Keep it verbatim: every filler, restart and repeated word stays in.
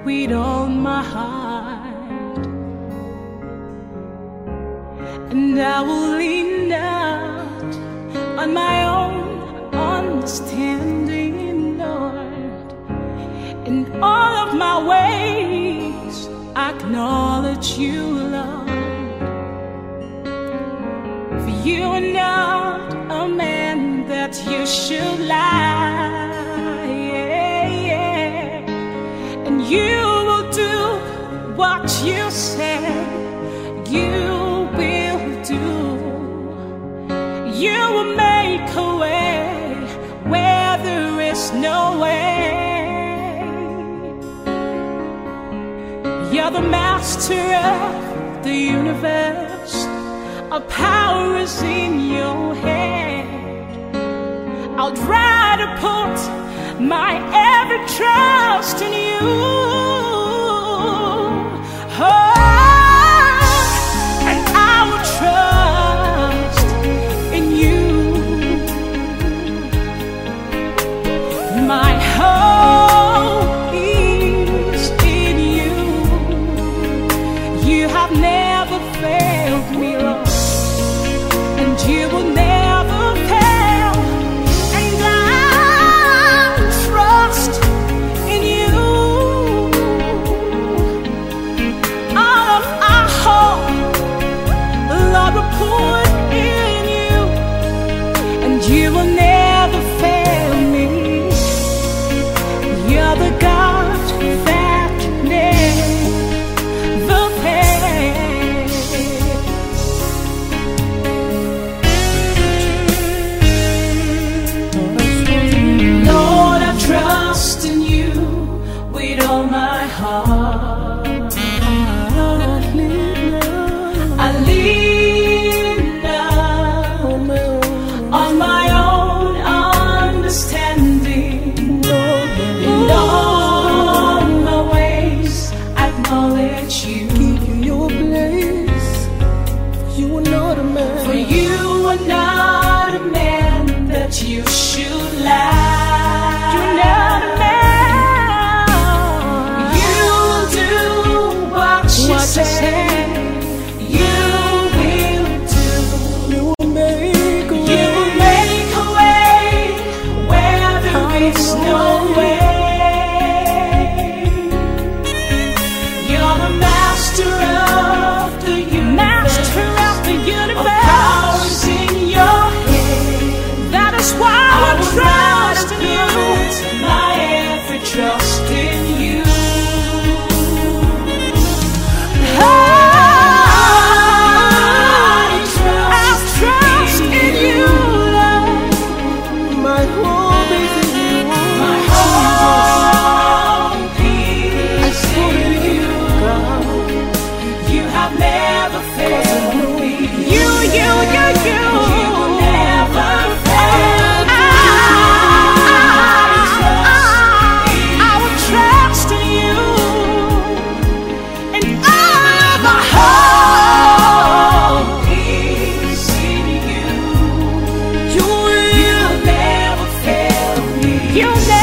with all my heart, and I will lean not on my own understanding, Lord. In all of my ways I acknowledge you, Lord. For you are not a man that you should lie, yeah, yeah. And you will do what you say you will do. You will make a way where there is no way. You're the master of the universe. All power is in your hand. I'd rather put my every trust in you. Oh, and I will trust in you. My hope is in you. You have never failed me, Lord, and you will never fail. And I trust in you. All of our hope, Lord, will put in you, and you will never fail me. You're the God that never fails. Lord, I trust in you with all my heart. I lean not on my own understanding. In all my ways I acknowledge you. Give you your place. You are not a man. For you are not a man that you should lie. You're not a man. You'll do what you What you say. You will do. You will make a You will make a way where there is no way. You're the master of the universe. Master of the universe. All power is in your hand. That is why I will trust in you. Put my every trust in you. I trust in you, Lord. my hope is in you. My hope is in you. God. You have never failed me. You, you, you, you. You will never fail me. I will trust in you. And all of my hope is in you. You will You'll never fail me. You'll